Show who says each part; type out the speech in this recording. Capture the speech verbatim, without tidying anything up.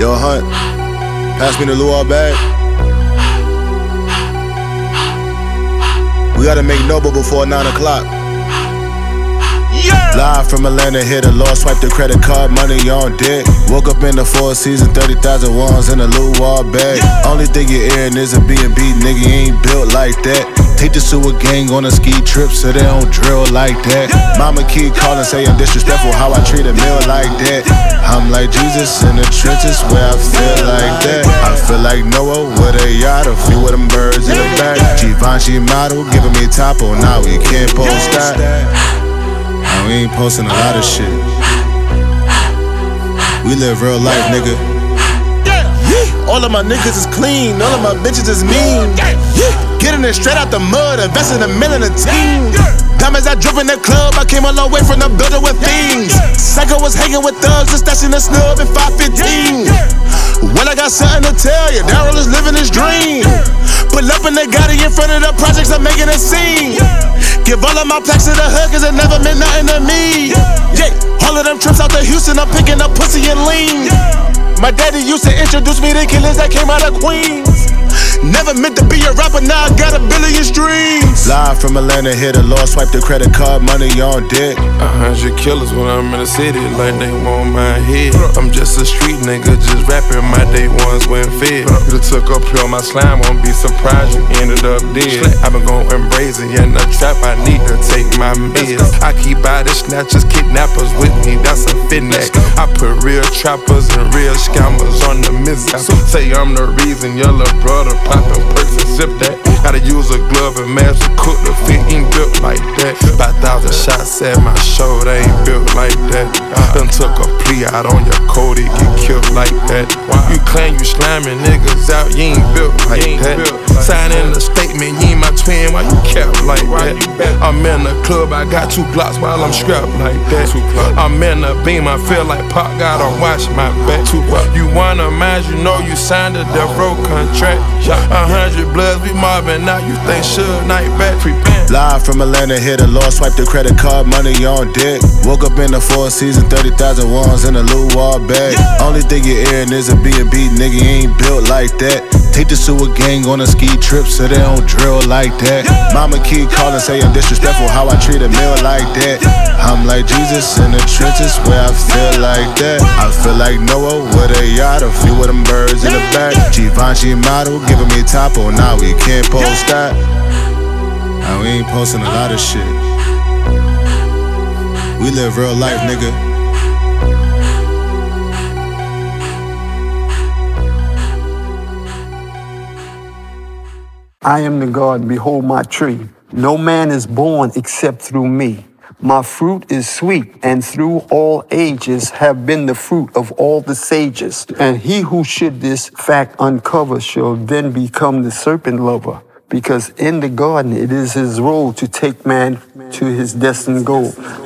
Speaker 1: Yo, Hunt, pass me the Luau bag. We gotta make Noble before nine o'clock. Yeah. Live from Atlanta, hit a law, swipe the credit card, money on deck. Woke up in the Four Seasons, thirty thousand ones in a Luau bag. Yeah. Only thing you're hearing is a B and B, nigga, you ain't built like that. Take the sewer gang on a ski trip so they don't drill like that. Yeah. Mama keep calling, say I'm disrespectful, how I treat a meal like that. Yeah. I'm like Jesus in the trenches where I feel like that. I feel like Noah with a yacht, a few of them birds in the back. Givenchy model giving me topo, now we can't post that. Now we ain't posting a lot of shit. We live real life, nigga. All of my niggas is clean, all of my bitches is mean. Getting it straight out the mud, investing a million in a team. Diamonds I drove in the club, I came a long way from the building with things. Psycho was hanging with thugs, just stashing the snub in five fifteen. Well, I got something to tell you, Daryl is living his dream. Pull up and they got it in front of the projects, I'm making a scene. Give all of my plaques to the hood, cause it never meant nothing to me. Yeah, all of them trips out to Houston, I'm picking up pussy and lean. My daddy used to introduce me to killers that came out of Queens. Never meant to be a rapper, now I got a billion streams. Live from Atlanta, hit a law, swipe the credit card, money on deck.
Speaker 2: A hundred killers when I'm in the city, like they want my head. I'm just a street nigga, just rapping, my day ones went fed. You took up here on my slime, won't be surprised you ended up dead. I've been going brazen, yeah, in the trap, I need to take my meds. I keep body snatchers, kidnappers with me, that's a fitness. I put real trappers and real scammers on the mizzy. Say I'm the reason your little brother poppin' perks and sip that. Gotta use a glove and mask to cook the fit, ain't built like that. About thousand shots at my show, they ain't built like that. Done took a plea out on your code, it get killed like that. You claim you slamming niggas out, you ain't built like that. Signing a statement, you ain't my twin, why you kept like that? I'm in the club, I got two blocks while I'm strapped like that. I'm in the beam, I feel like Pop gotta watch my back. You wanna mind, you know you signed a death row contract. A hundred bloods, we mobbing now, you think Suge Knight back? Prepare.
Speaker 1: Live from Atlanta, hit a law, swipe the credit card, money on deck. Woke up in the Four Seasons, thirty thousand ones in a Luau bag. Yeah. Only thing you're hearing is a B and B, nigga, you ain't built like that. Take the sewer gang on a ski trip so they don't drill like that. Yeah. Mama keep calling, say I'm disrespectful, how I treat a meal like that. I'm like Jesus in the trenches where I feel like that. I feel like Noah with a yacht, a few of them birds in the back. Givenchy model giving me topo, now we can't post that. Now we ain't posting a lot of shit. We live real life, nigga.
Speaker 3: I am the God, behold my tree. No man is born except through me. My fruit is sweet, and through all ages have been the fruit of all the sages. And he who should this fact uncover shall then become the serpent lover, because in the garden it is his role to take man to his destined goal.